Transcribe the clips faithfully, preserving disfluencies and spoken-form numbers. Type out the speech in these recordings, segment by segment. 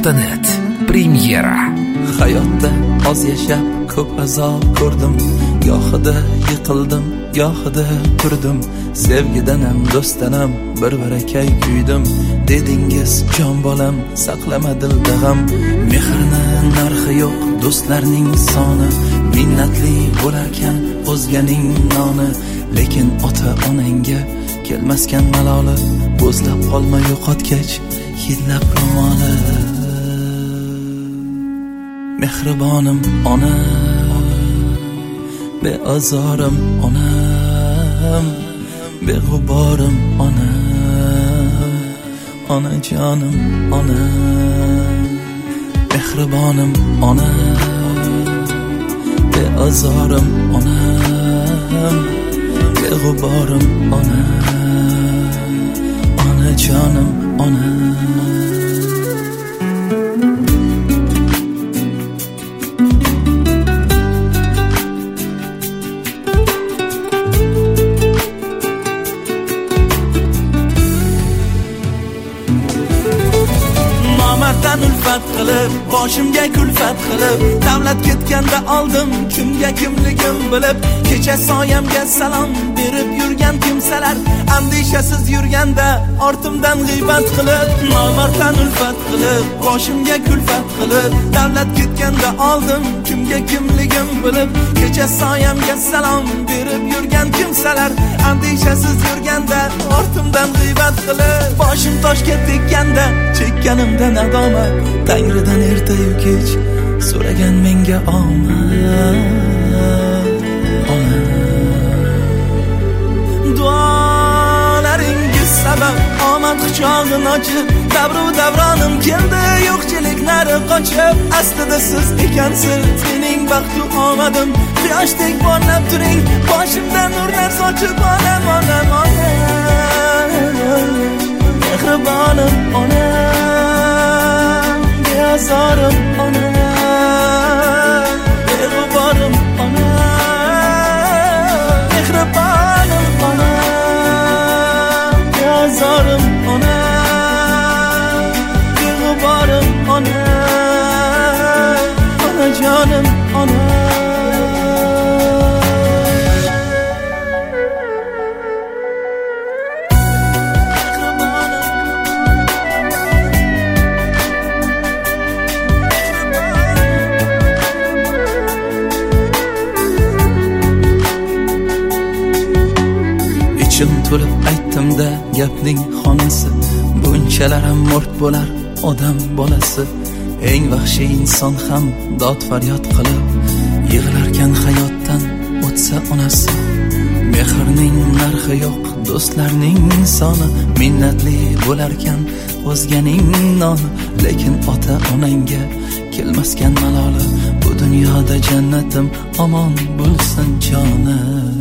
nuqta net premyera. Hayotda oz yashab ko'p azob ko'rdim, gohida yiqildim, gohida turdim. Sevgidanam, do'stanam bir barakay kuydim. Dedingiz jon bolam, saqlama dilda g'am. Mehrni narxi yo'q, do'stlarning soni. Minnatli bo'larkan o'zganing noni. Lekin ota onangga kelmaskan maloli. Bo'zlab qolma yo'qotgach hidlab ro'moli. Mehribonim ona, beazorim onam, beg'uborim ona, onajonim ona. Mehribonim ona, beazorim onam, beg'uborim ona, onajonim ona. Ulfat qilib, boshimga kulfat qilib, davlat ketganda oldim kimga kimligim bilib. Kecha soyamga salom berib yurgan kimsalar, andishasiz yurganda ortimdan g'iybat qilib. Nomarddan ulfat qilib, boshimga kulfat qilib, davlat ketganda oldim kimga kimligim bilib. Kecha soyamga salom berib yurgan kimsalar, andishasiz yurganda ortimdan g'iybat qilib. Boshim toshga tekkanda chekkanimda nadomat, Tangridan ertayu kech so'ragan menga omad. Ona, duolaringiz sabab omad quchog'ini ochib, davru davronim keldi yo'qchilik nari qochib. Aslida siz ekansiz mening baxtu omadim, quyoshdek porlab turing, boshimda nurlar sochib. Onam, onam, onam, mehribonim ona, beazorim ona, beg'uborim ona. Mehribonim ona, beazorim ona, beg'uborim ona, onajonim ona. Ichim to'lib aytdim-da gapning xonasi, bunchalar ham mort bo'lar odam bolasi. Eng vahshiy inson ham dod faryod qilib yig'larkan hayotdan o'tsa onasi. Mehrning narxi yo'q, do'stlarning soni. Minnatli bo'larkan o'zganing noni. Lekin ota onangga kelmaskan maloli. Bu dunyoda jannatim omon bo'lsin jonim.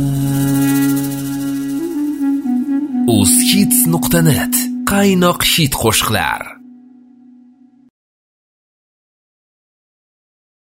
uz hits nuqta net qaynoq hit qo'shiqlar.